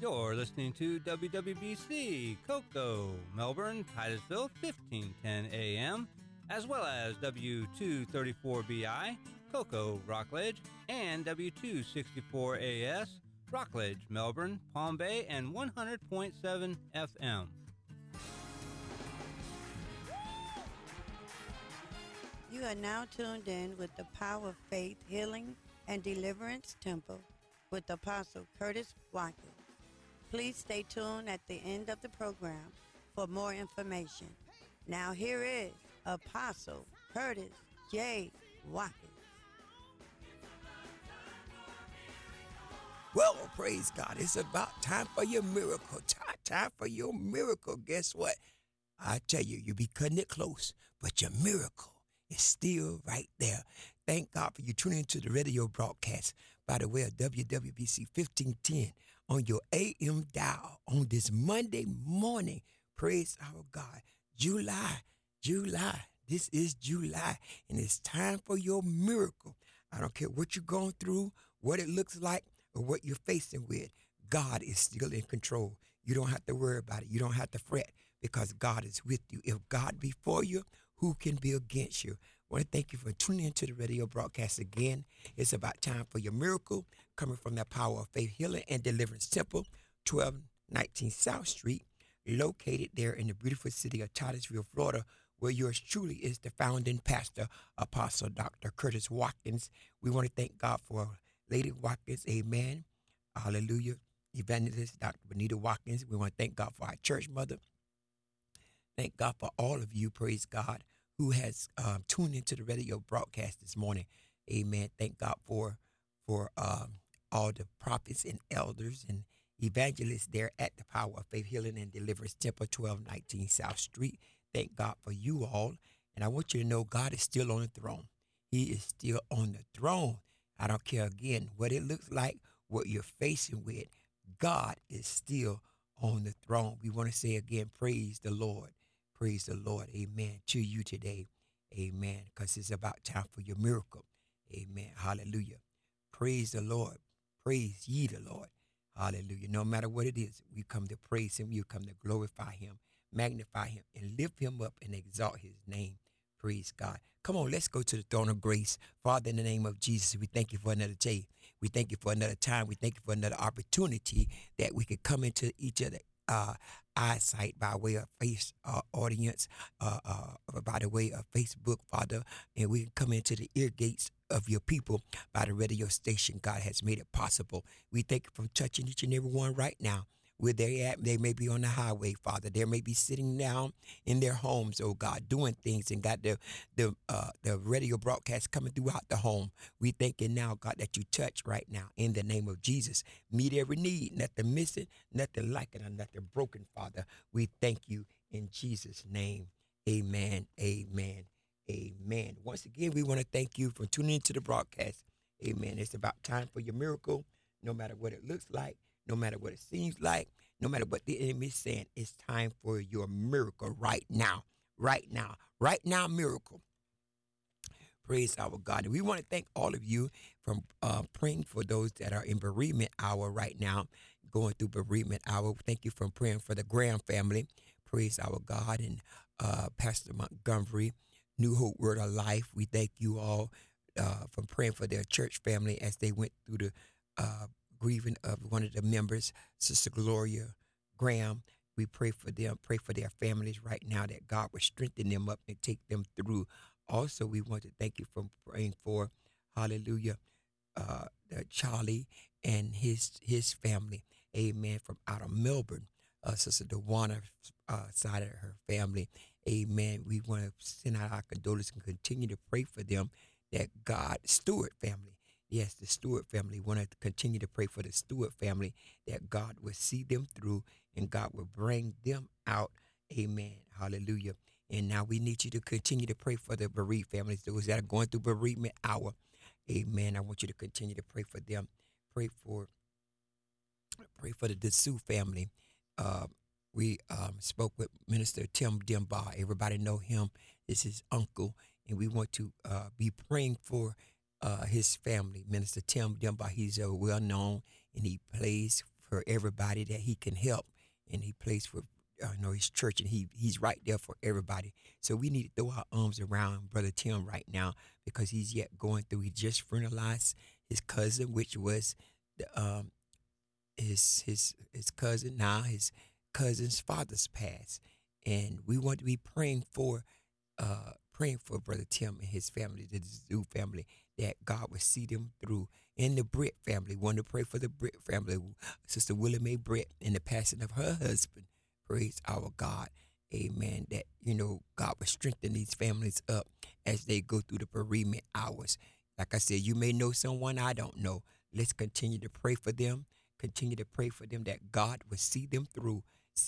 You're listening to WWBC, Cocoa, Melbourne, Titusville, 1510 AM, as well as W234BI, Cocoa, Rockledge, and W264AS, Rockledge, Melbourne, Palm Bay, and 100.7 FM. You are now tuned in with the Power of Faith Healing and Deliverance Temple with Apostle Curtis Watkins. Please stay tuned at the end of the program for more information. Now here is Apostle Curtis J. Watkins. Well, praise God. It's about time for your miracle. Time for your miracle. Guess what? I tell you, you'll be cutting it close, but your miracle is still right there. Thank God for you tuning into the radio broadcast by the way of WWBC 1510 on your AM dial on this Monday morning. Praise our God. July. This is July, and it's time for your miracle. I don't care what you're going through, what it looks like, or what you're facing with. God is still in control. You don't have to worry about it. You don't have to fret because God is with you. If God be for you, who can be against you? I want to thank you for tuning into the radio broadcast again. It's about time for your miracle coming from the Power of Faith Healing and Deliverance Temple, 1219 South Street, located there in the beautiful city of Titusville, Florida, where yours truly is the founding pastor, Apostle Dr. Curtis Watkins. We want to thank God for Lady Watkins, amen, hallelujah, evangelist Dr. Benita Watkins. We want to thank God for our church mother. Thank God for all of you, praise God, who has tuned into the radio broadcast this morning. Amen. Thank God for all the prophets and elders and evangelists there at the Power of Faith Healing and Deliverance Temple, 1219 South Street. Thank God for you all. And I want you to know God is still on the throne. He is still on the throne. I don't care, again, what it looks like, what you're facing with. God is still on the throne. We want to say again, praise the Lord. Praise the Lord, amen, to you today, amen, because it's about time for your miracle, amen, hallelujah. Praise the Lord, praise ye the Lord, hallelujah. No matter what it is, we come to praise him, we come to glorify him, magnify him, and lift him up and exalt his name, praise God. Come on, let's go to the throne of grace. Father, in the name of Jesus, we thank you for another day. We thank you for another time. We thank you for another opportunity that we could come into each other eyesight by way of face audience, by the way of Facebook, Father, and we can come into the ear gates of your people by the radio station. God has made it possible. We thank you for touching each and every one right now. Where they at, they may be on the highway, Father. They may be sitting down in their homes, oh God, doing things and got the radio broadcast coming throughout the home. We thank you now, God, that you touch right now in the name of Jesus. Meet every need, nothing missing, nothing lacking, and nothing broken, Father. We thank you in Jesus' name. Amen, amen, amen. Once again, we want to thank you for tuning into the broadcast. Amen. It's about time for your miracle, no matter what it looks like. No matter what it seems like, no matter what the enemy is saying, it's time for your miracle right now. Right now. Right now, miracle. Praise our God. And we want to thank all of you for praying for those that are in bereavement hour right now, going through bereavement hour. Thank you for praying for the Graham family. Praise our God. And Pastor Montgomery, New Hope Word of Life. We thank you all for praying for their church family as they went through the grieving of one of the members, Sister Gloria Graham. We pray for them, pray for their families right now, that God will strengthen them up and take them through. Also, we want to thank you for praying for, hallelujah, Charlie and his family, amen, from out of Melbourne, Sister Dewana side of her family, amen. We want to send out our condolences and continue to pray for them, that God, Stewart family, yes, the Stewart family. Want to continue to pray for the Stewart family, that God will see them through and God will bring them out. Amen. Hallelujah. And now we need you to continue to pray for the bereaved families, those that are going through bereavement hour. Amen. I want you to continue to pray for them. Pray for the Dessou family. We spoke with Minister Tim Dimba. Everybody know him. It's his uncle. And we want to be praying for his family. Minister Tim Dimba, he's well known, and he plays for everybody that he can help, and he plays for his church, and he's right there for everybody. So we need to throw our arms around Brother Tim right now because he's yet going through. He just funeralized his cousin, which was the, his cousin. Now his cousin's father's passed, and we want to be praying for Brother Tim and his family, the Zoo family, that God would see them through. In the Britt family, want to pray for the Britt family, Sister Willie Mae Britt, and the passing of her husband. Praise our God. Amen. That, God will strengthen these families up as they go through the bereavement hours. Like I said, you may know someone I don't know. Let's continue to pray for them. Continue to pray for them that God will see them through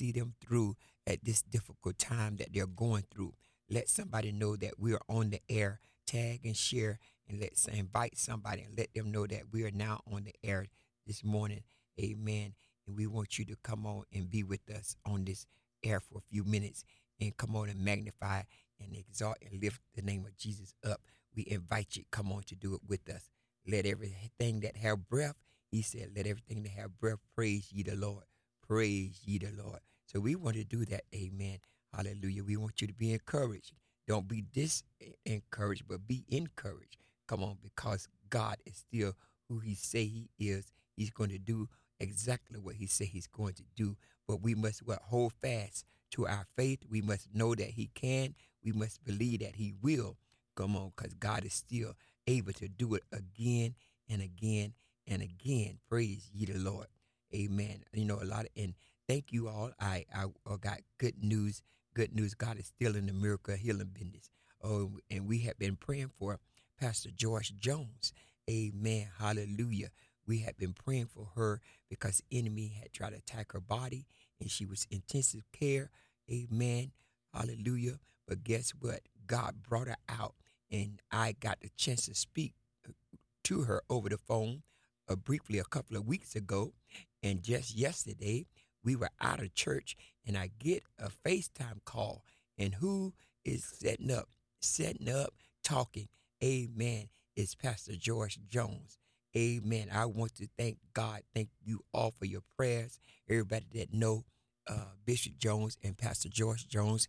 at this difficult time that they're going through. Let somebody know that we are on the air. Tag and share, and let's invite somebody and let them know that we are now on the air this morning. Amen. And we want you to come on and be with us on this air for a few minutes and come on and magnify and exalt and lift the name of Jesus up. We invite you, come on to do it with us. Let everything that have breath, he said, let everything that have breath praise ye the Lord. Praise ye the Lord. So we want to do that. Amen. Hallelujah. We want you to be encouraged. Don't be disencouraged, but be encouraged. Come on, because God is still who he say he is. He's going to do exactly what he said he's going to do. But we must hold fast to our faith. We must know that he can. We must believe that he will. Come on, because God is still able to do it again and again and again. Praise ye the Lord. Amen. And thank you all. I got good news. Good news. God is still in the miracle healing business. Oh, and we have been praying for Pastor Joyce Jones. Amen. Hallelujah. We have been praying for her because the enemy had tried to attack her body, and she was intensive care. Amen. Hallelujah. But guess what? God brought her out, and I got the chance to speak to her over the phone briefly a couple of weeks ago. And just yesterday, we were out of church, and I get a FaceTime call. And who is setting up, talking? Amen. It's Pastor Joyce Jones. Amen. I want to thank God. Thank you all for your prayers. Everybody that know Bishop Jones and Pastor Joyce Jones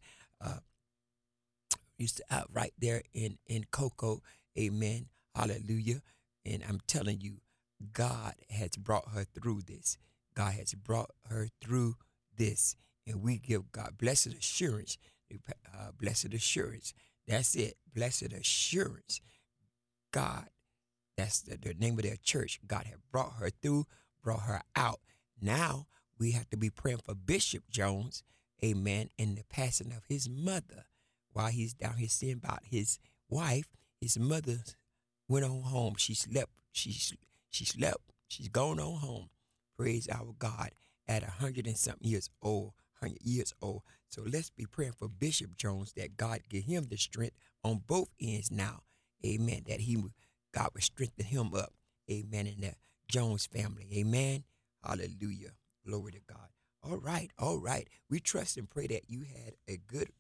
used to out right there in Cocoa. Amen. Hallelujah. And I'm telling you, God has brought her through this. God has brought her through this. And we give God blessed assurance. Blessed assurance. That's it. Blessed assurance. God, that's the name of their church. God had brought her through, brought her out. Now we have to be praying for Bishop Jones, amen, and the passing of his mother. While he's down here seeing about his wife, his mother went on home. She slept. She slept. She's gone on home. Praise our God at 100 and something years old, 100 years old. So let's be praying for Bishop Jones that God give him the strength on both ends now. Amen. That God would strengthen him up. Amen. In the Jones family. Amen. Hallelujah. Glory to God. All right. All right. We trust and pray that you had a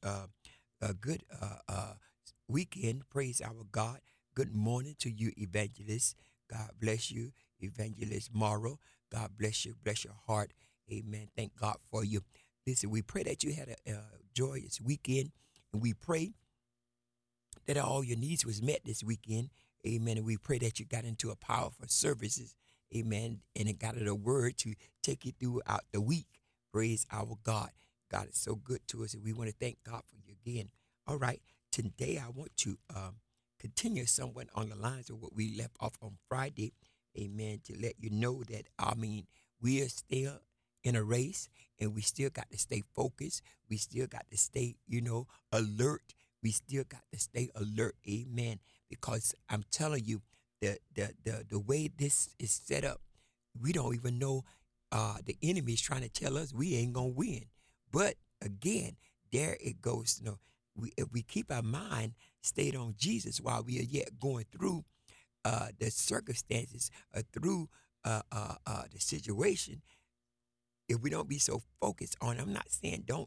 good weekend. Praise our God. Good morning to you, Evangelist. God bless you, Evangelist Morrow. God bless you. Bless your heart. Amen. Thank God for you. Listen, we pray that you had a joyous weekend, and we pray that all your needs was met this weekend. Amen. And we pray that you got into a powerful services. Amen. And it got a word to take you throughout the week. Praise our God. God is so good to us, and we want to thank God for you again. All right. Today, I want to continue somewhat on the lines of what we left off on Friday. Amen. To let you know that, we are still in a race, and we still got to stay focused. We still got to stay, alert. We still got to stay alert. Amen. Because I'm telling you, the way this is set up, we don't even know the enemy is trying to tell us we ain't going to win. But again, there it goes. If we keep our mind stayed on Jesus while we are yet going through the circumstances, through the situation, if we don't be so focused on it, I'm not saying don't,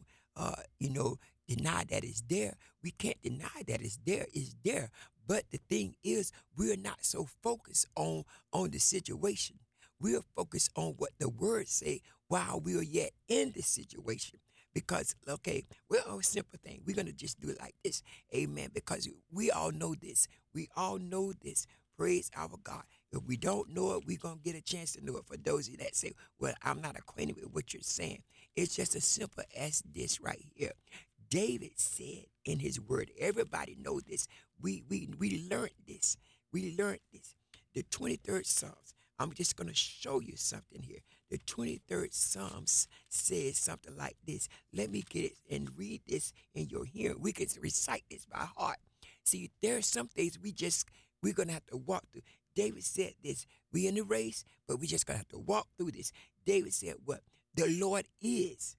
deny that it's there. We can't deny that it's there. It's there. But the thing is, we're not so focused on the situation. we'll focus on what the word say while we're yet in the situation. Because, okay, well, a simple thing. We're going to just do it like this. Amen. Because we all know this. We all know this. Praise our God. If we don't know it, we're going to get a chance to know it. For those of you that say, well, I'm not acquainted with what you're saying. It's just as simple as this right here. David said in his word, everybody know this. We learned this. We learned this. The 23rd Psalms. I'm just going to show you something here. The 23rd Psalms says something like this. Let me get it and read this in your hearing. We can recite this by heart. See, there are some things we're going to have to walk through. David said this. We in the race, but we just going to have to walk through this. David said what? The Lord is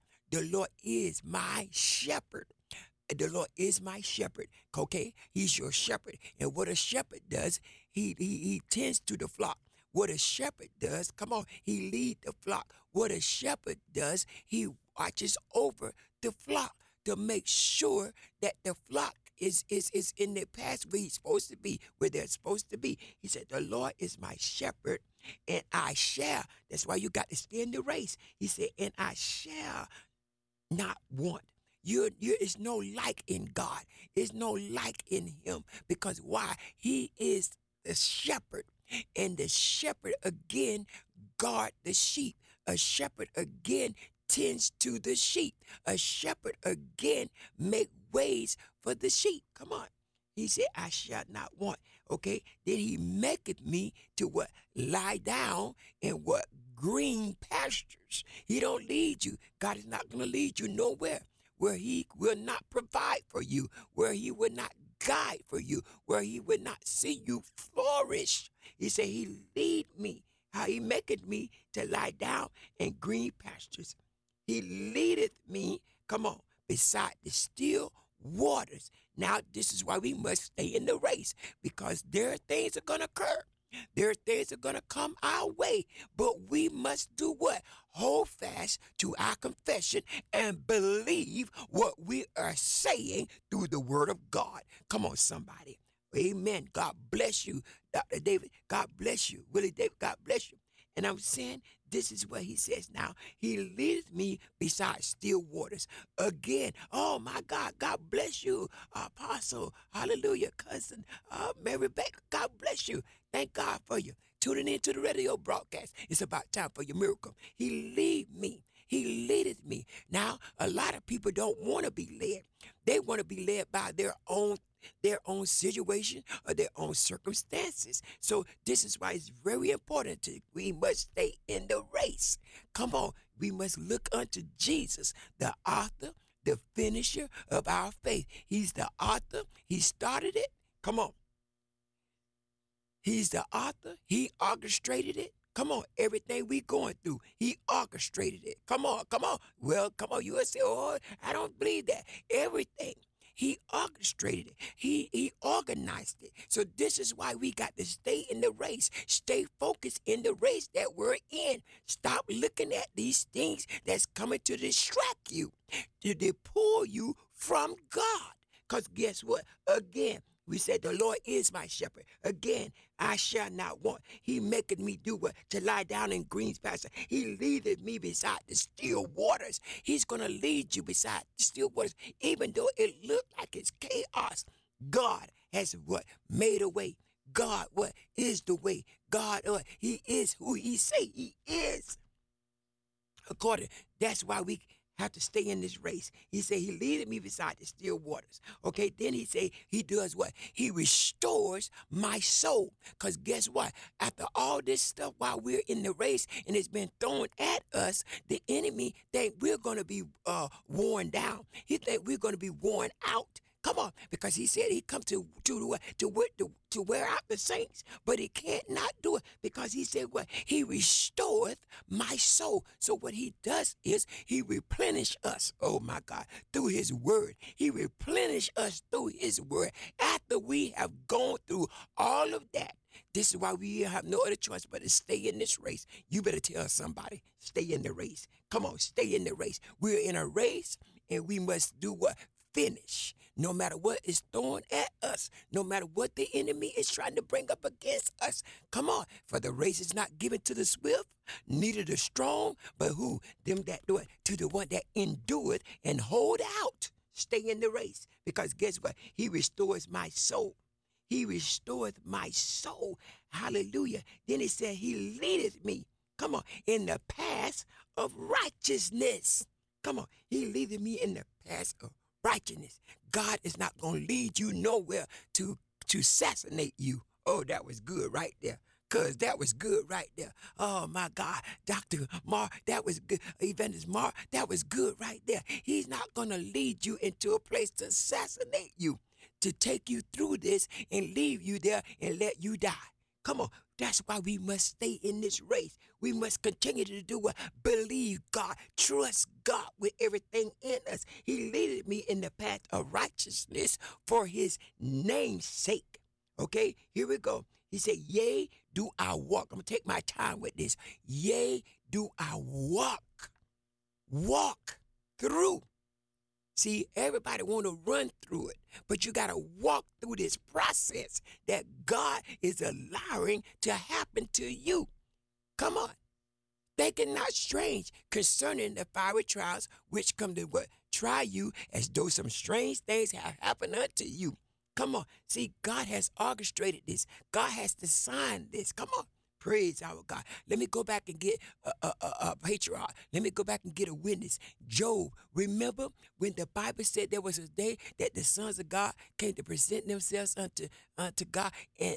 my shepherd. The Lord is my shepherd. Okay? He's your shepherd. And what a shepherd does, he tends to the flock. What a shepherd does, come on, he lead the flock. What a shepherd does, he watches over the flock to make sure that the flock is in the path where he's supposed to be, where they're supposed to be. He said, the Lord is my shepherd, and I shall. That's why you got to stay in the race. He said, and I shall not want. It's no like in God. It's no like in him. Because why? He is the shepherd. And the shepherd again guard the sheep. A shepherd again tends to the sheep. A shepherd again make ways for the sheep. Come on. He said, I shall not want. Okay. Then he maketh me to what? Lie down in what? Green pastures. He don't lead you. God is not going to lead you nowhere where he will not provide for you, where he will not guide for you, where he will not see you flourish. He said, he lead me. How he maketh me to lie down in green pastures. He leadeth me, come on, beside the still waters. Now, this is why we must stay in the race, because there are things that are going to occur. There are things that are going to come our way, but we must do what? Hold fast to our confession and believe what we are saying through the word of God. Come on, somebody. Amen. God bless you, Dr. David. God bless you. Willie David, God bless you. And I'm saying this is what he says now. He leads me beside still waters. Again, oh my God, God bless you, Apostle. Hallelujah, cousin Mary Baker. God bless you. Thank God for you. Tuning into the radio broadcast. It's about time for your miracle. He lead me. He leadeth me. Now, a lot of people don't want to be led. They want to be led by their own situation or their own circumstances. So this is why it's very important we must stay in the race. Come on, we must look unto Jesus, the author, the finisher of our faith. He's the author. He started it. Come on. He's the author. He orchestrated it. Come on, everything we going through, he orchestrated it. Come on, come on. Well, come on, you will say, oh, I don't believe that. Everything. He orchestrated it. He organized it. So this is why we got to stay in the race. Stay focused in the race that we're in. Stop looking at these things that's coming to distract you, to pull you from God. Because guess what? Again, we said, the Lord is my shepherd. Again, I shall not want. He maketh me do what? To lie down in green pastures. He leadeth me beside the still waters. He's going to lead you beside the still waters. Even though it looked like it's chaos, God has what? Made a way. God, what? Is the way. God, he is who he say he is. According, that's why we have to stay in this race. He said, he leaded me beside the still waters. Okay, then he said, he does what? He restores my soul. Because guess what? After all this stuff, while we're in the race and it's been thrown at us, the enemy think we're going to be worn down. He think we're going to be worn out. Come on, because he said he come to wear out the saints, but he can't not do it because he said what? He restoreth my soul. So what he does is he replenish us, oh my God, through his word. He replenish us through his word. After we have gone through all of that, this is why we have no other choice but to stay in this race. You better tell somebody, stay in the race. Come on, stay in the race. We're in a race and we must do what? finish. No matter what is thrown at us, no matter what the enemy is trying to bring up against us. Come on, for the race is not given to the swift, neither the strong, but who? Them that do it, to the one that endureth and hold out. Stay in the race, because guess what? He restores my soul. He restoreth my soul. Hallelujah. Then he said, he leadeth me. Come on, in the path of righteousness. Come on, he leadeth me in the path of righteousness. God is not going to lead you nowhere to assassinate you. Oh, that was good right there. Cuz that was good right there. Oh my God, Dr. Mar, that was good. Evangelist Mar, that was good right there. He's not going to lead you into a place to assassinate you, to take you through this and leave you there and let you die. Come on, that's why we must stay in this race. We must continue to do what? Believe God, trust God with everything in us. He leaded me in the path of righteousness for his name's sake. Okay, here we go. He said, yea, do I walk. I'm going to take my time with this. Yea, do I walk through. See, everybody want to run through it, but you got to walk through this process that God is allowing to happen to you. Come on. Thinking not strange concerning the fiery trials which come to what? Try you, as though some strange things have happened unto you. Come on. See, God has orchestrated this. God has designed this. Come on. Praise our God. Let me go back and get a patriarch. Let me go back and get a witness. Job, remember when the Bible said there was a day that the sons of God came to present themselves unto God,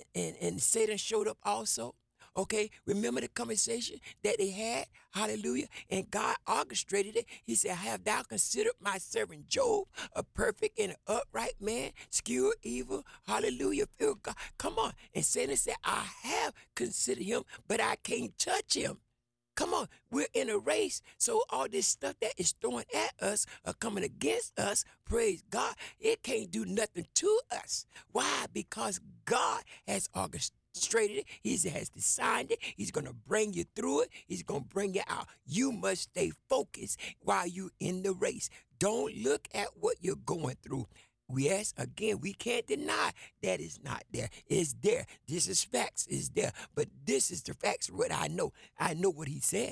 and Satan showed up also? Okay, remember the conversation that they had? Hallelujah. And God orchestrated it. He said, have thou considered my servant Job, a perfect and upright man, skewed evil? Hallelujah. Fear God. Come on. And Satan said, I have considered him, but I can't touch him. Come on, we're in a race, so all this stuff that is thrown at us or coming against us, praise God, it can't do nothing to us. Why? Because God has orchestrated it. He has designed it. He's going to bring you through it. He's going to bring you out. You must stay focused while you're in the race. Don't look at what you're going through. Yes, again, we can't deny that it's not there. It's there. This is facts. It's there. But this is the facts, what I know. I know what he said.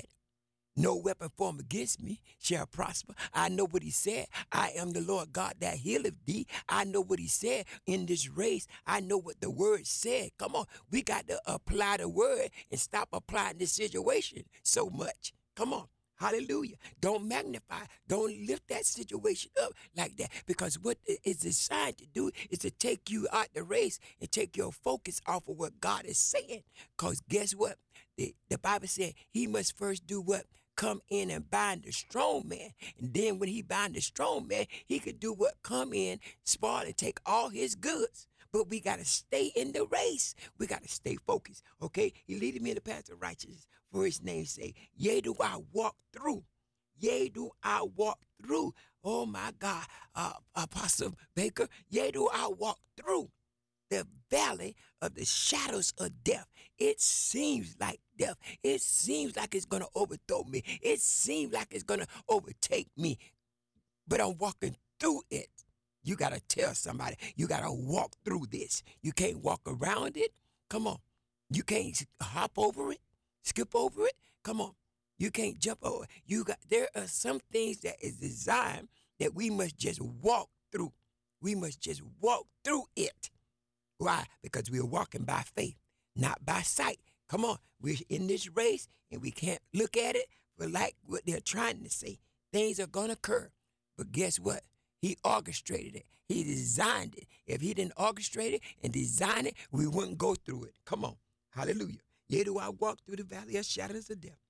No weapon formed against me shall prosper. I know what he said. I am the Lord God that healeth thee. I know what he said in this race. I know what the word said. Come on. We got to apply the word and stop applying this situation so much. Come on. Hallelujah. Don't magnify. Don't lift that situation up like that, because what it's designed to do is to take you out the race and take your focus off of what God is saying. Because guess what? The Bible said he must first do what? Come in and bind the strong man. And then when he bind the strong man, he could do what? Come in, spoil, and take all his goods. But we got to stay in the race. We got to stay focused, okay? He leaded me in the path of righteousness for his name's sake. Yea, do I walk through. Yea, do I walk through. Oh, my God, Apostle Baker. Yea, do I walk through the valley of the shadows of death. It seems like death. It seems like it's going to overthrow me. It seems like it's going to overtake me. But I'm walking through it. You got to tell somebody. You got to walk through this. You can't walk around it. Come on. You can't hop over it, skip over it. Come on. You can't jump over it. There are some things that is designed that we must just walk through. We must just walk through it. Why? Because we're walking by faith, not by sight. Come on. We're in this race and we can't look at it for like what they're trying to say. Things are going to occur. But guess what? He orchestrated it. He designed it. If he didn't orchestrate it and design it, we wouldn't go through it. Come on. Hallelujah. Yea, do I walk through the valley of shadows of death?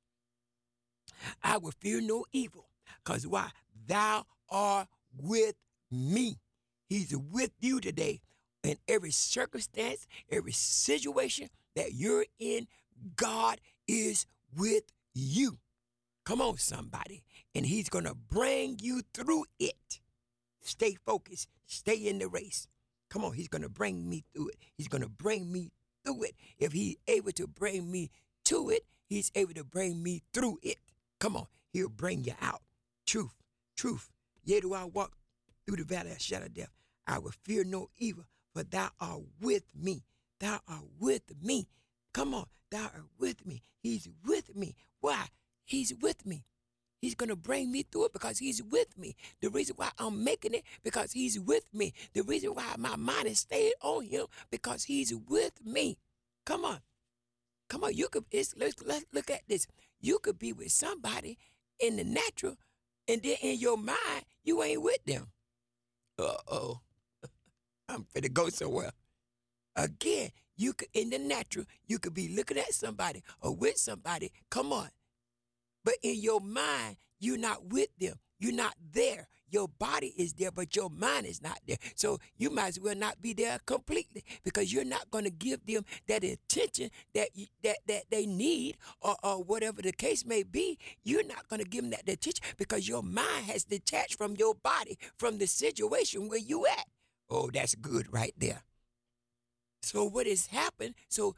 I will fear no evil. Because why? Thou art with me. He's with you today. In every circumstance, every situation that you're in, God is with you. Come on, somebody. And he's going to bring you through it. Stay focused. Stay in the race. Come on, he's going to bring me through it. He's going to bring me through it. If he's able to bring me to it, he's able to bring me through it. Come on, he'll bring you out. Truth, truth. Yea, do I walk through the valley of shadow of death, I will fear no evil, for thou art with me. Thou art with me. Come on, thou art with me. He's with me. Why? He's with me. He's going to bring me through it because he's with me. The reason why I'm making it, because he's with me. The reason why my mind is stayed on him, because he's with me. Come on. Come on. Let's look at this. You could be with somebody in the natural, and then in your mind, you ain't with them. Uh-oh. I'm finna go somewhere. Again, you could, in the natural, you could be looking at somebody or with somebody. Come on. But in your mind, you're not with them. You're not there. Your body is there, but your mind is not there. So you might as well not be there completely, because you're not going to give them that attention that they need, or whatever the case may be. You're not going to give them that attention because your mind has detached from your body, from the situation where you at. Oh, that's good right there. So what has happened?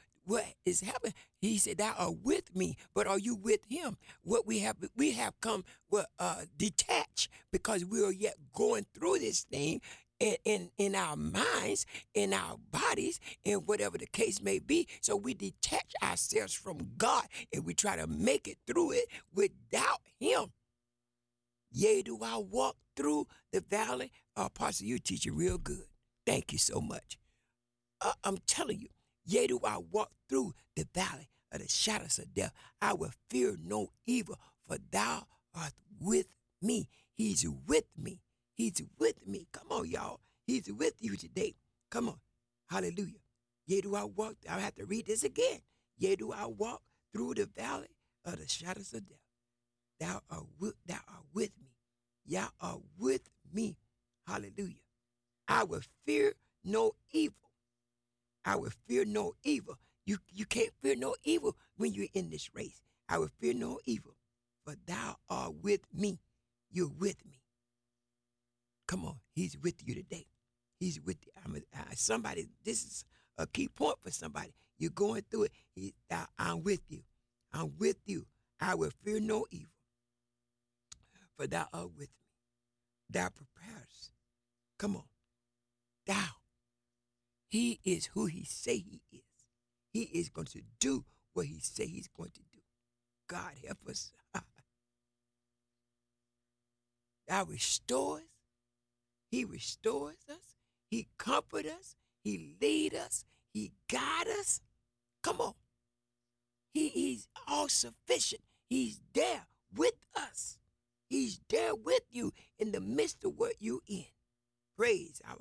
He said, thou art with me, but are you with him? What we have come detached, because we are yet going through this thing in our minds, in our bodies, and whatever the case may be. So we detach ourselves from God, and we try to make it through it without him. Yea, do I walk through the valley? Pastor, you teaching real good. Thank you so much. I'm telling you, yea, do I walk through the valley of the shadows of death, I will fear no evil, for thou art with me. He's with me. He's with me. Come on, y'all. He's with you today. Come on. Hallelujah. Yea, do I walk, I have to read this again. Yea, do I walk through the valley of the shadows of death, thou art with me. Thou art with me. Hallelujah. I will fear no evil. I will fear no evil. You can't fear no evil when you're in this race. I will fear no evil, for thou art with me. You're with me. Come on, he's with you today. He's with you. Somebody, this is a key point for somebody. You're going through it. I'm with you. I'm with you. I will fear no evil, for thou art with me. Thou preparest. Come on. Thou. He is who he say he is. He is going to do what he say he's going to do. God help us. Thou restores. He restores us. He comfort us. He lead us. He guide us. Come on. He's all sufficient. He's there with us. He's there with you in the midst of what you in. Praise our God.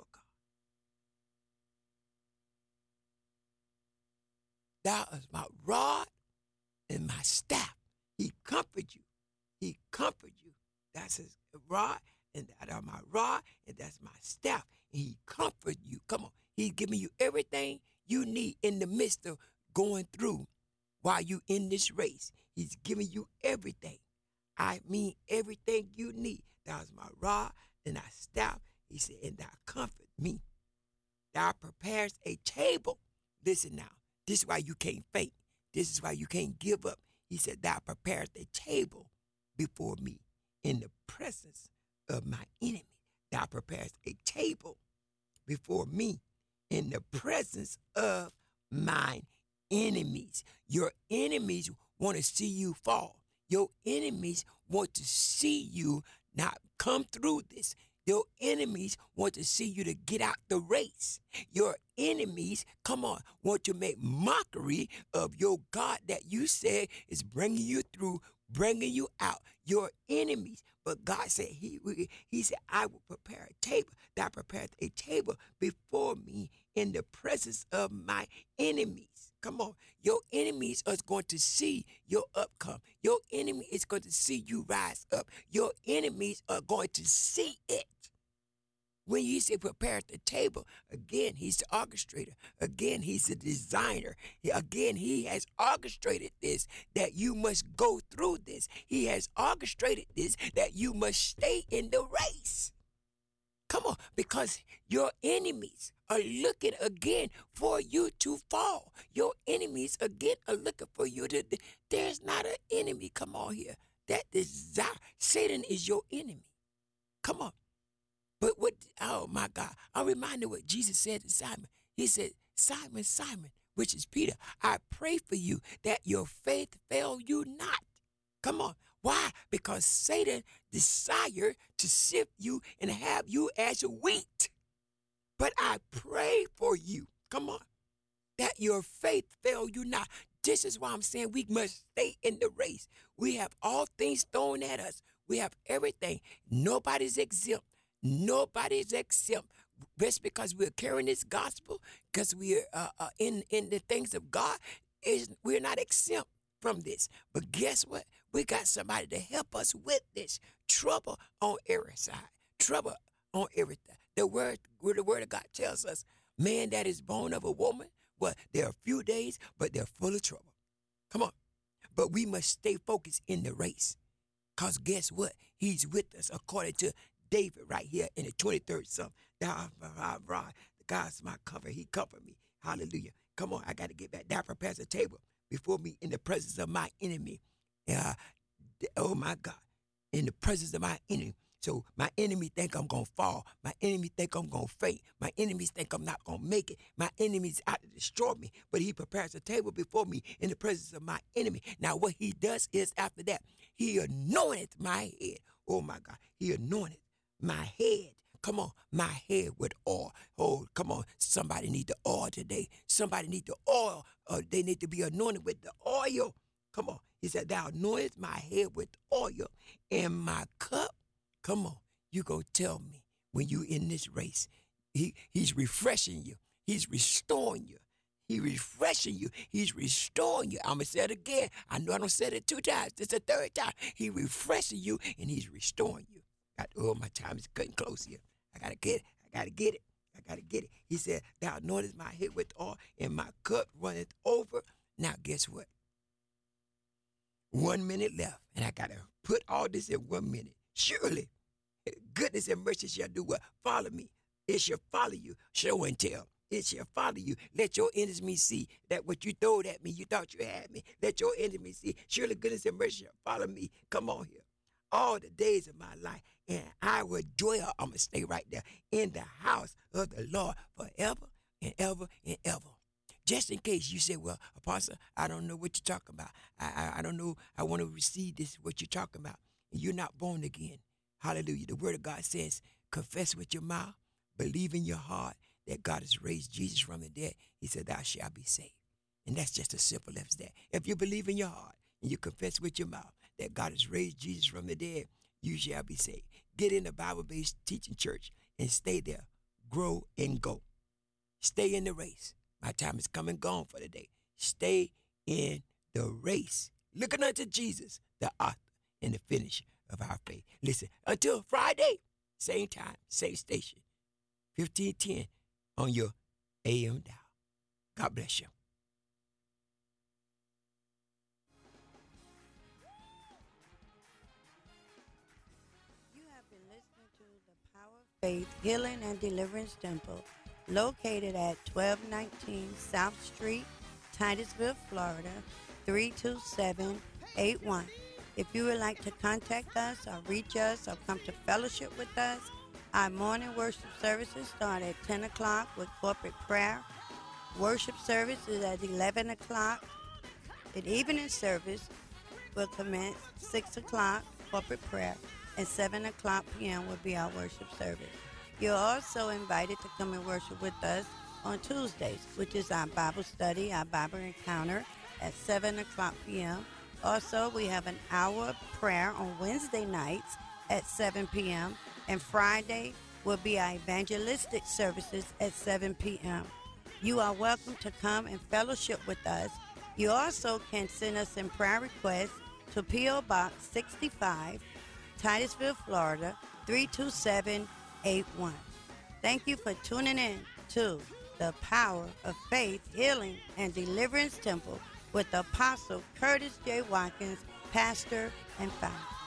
Thou art my rod and my staff. He comfort you. He comfort you. That's his rod, and that are my rod, and that's my staff. And he comfort you. Come on. He's giving you everything you need in the midst of going through while you in this race. He's giving you everything. I mean everything you need. Thou is my rod and thy staff. He said, and thou comfort me. Thou prepares a table. Listen now. This is why you can't faint. This is why you can't give up. He said, thou prepares a table before me in the presence of my enemy. Thou prepares a table before me in the presence of mine enemies. Your enemies want to see you fall. Your enemies want to see you not come through this. Your enemies want to see you to get out the race. Your enemies, come on, want to make mockery of your God that you said is bringing you through, bringing you out. Your enemies. But God said, he said, I will prepare a table. Thou prepared a table before me in the presence of my enemies. Come on. Your enemies are going to see your upcome. Your enemy is going to see you rise up. Your enemies are going to see it. When you say prepare the table, again, he's the orchestrator. Again, he's the designer. Again, he has orchestrated this, that you must go through this. He has orchestrated this, that you must stay in the race. Come on, because your enemies are looking again for you to fall. Your enemies again are looking for you to. There's not an enemy, come on here, that desire. Satan is your enemy. Come on. But what, oh my God, I'm reminded what Jesus said to Simon. He said, Simon, Simon, which is Peter, I pray for you that your faith fail you not. Come on. Why? Because Satan desire to sift you and have you as wheat. But I pray for you. Come on. That your faith fail you not. This is why I'm saying we must stay in the race. We have all things thrown at us. We have everything. Nobody's exempt. Nobody's exempt. Just because we're carrying this gospel, because we're in the things of God, we're not exempt from this. But guess what? We got somebody to help us with this. Trouble on every side. Trouble on everything. The word of God tells us, man that is born of a woman, well, there are few days, but they're full of trouble. Come on. But we must stay focused in the race. Because guess what? He's with us, according to David right here in the 23rd Psalm. God's my cover. He covered me. Hallelujah. Come on, I got to get back. Thou prepares a table before me in the presence of my enemy. Oh, my God. In the presence of my enemy. So my enemy think I'm going to fall. My enemy think I'm going to faint. My enemies think I'm not going to make it. My enemy's out to destroy me. But he prepares a table before me in the presence of my enemy. Now what he does is after that, he anointed my head. Oh, my God. He anointed my head. Come on, my head with oil. Oh, come on. Somebody need the oil today. Somebody need the oil. They need to be anointed with the oil. Come on. He said, thou anointest my head with oil and my cup. Come on. You go tell me when you in this race. He's refreshing you. He's restoring you. He's refreshing you. He's restoring you. I'm going to say it again. I know I don't say it 2 times. It's the 3rd time. He's refreshing you and he's restoring you. Oh, my time is cutting close here. I got to get it. I got to get it. I got to get it. He said, thou anointest my head with oil and my cup runneth over. Now, guess what? 1 minute left, and I got to put all this in 1 minute. Surely, goodness and mercy shall do what? Follow me. It shall follow you. Show and tell. It shall follow you. Let your enemies see that what you throwed at me, you thought you had me. Let your enemies see. Surely goodness and mercy shall follow me. Come on here. All the days of my life, and I will dwell, I'm going to stay right there, in the house of the Lord forever and ever and ever. Just in case you say, well, Apostle, I don't know what you're talking about. I don't know. I want to receive this, what you're talking about. And you're not born again. Hallelujah. The word of God says, confess with your mouth, believe in your heart that God has raised Jesus from the dead. He said, thou shalt be saved. And that's just as simple as that. If you believe in your heart and you confess with your mouth that God has raised Jesus from the dead, you shall be saved. Get in a Bible-based teaching church and stay there. Grow and go. Stay in the race. My time is come and gone for the day. Stay in the race. Looking unto Jesus, the author and the finisher of our faith. Listen, until Friday, same time, same station, 1510 on your AM dial. God bless you. You have been listening to the Power of Faith Healing and Deliverance Temple, located at 1219 South Street, Titusville, Florida, 32781. If you would like to contact us or reach us or come to fellowship with us, our morning worship services start at 10 o'clock with corporate prayer. Worship service is at 11 o'clock. The evening service will commence 6 o'clock, corporate prayer, and 7 o'clock p.m. will be our worship service. You're also invited to come and worship with us on Tuesdays, which is our Bible study, our Bible encounter at 7 o'clock p.m. Also, we have an hour of prayer on Wednesday nights at 7 p.m. And Friday will be our evangelistic services at 7 p.m. You are welcome to come and fellowship with us. You also can send us in prayer requests to P.O. Box 65, Titusville, Florida, 32781. Thank you for tuning in to the Power of Faith, Healing, and Deliverance Temple with Apostle Curtis J. Watkins, pastor and founder.